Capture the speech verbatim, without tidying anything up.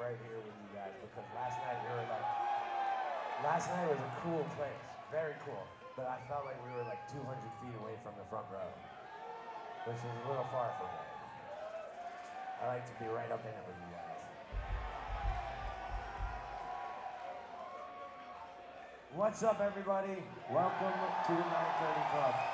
right here with you guys because last night we were like, last night was a cool place, very cool. But I felt like we were like two hundred feet away from the front row, which is a little far from me. I like to be right up in it with you guys. What's up, everybody? Welcome to the nine thirty Club.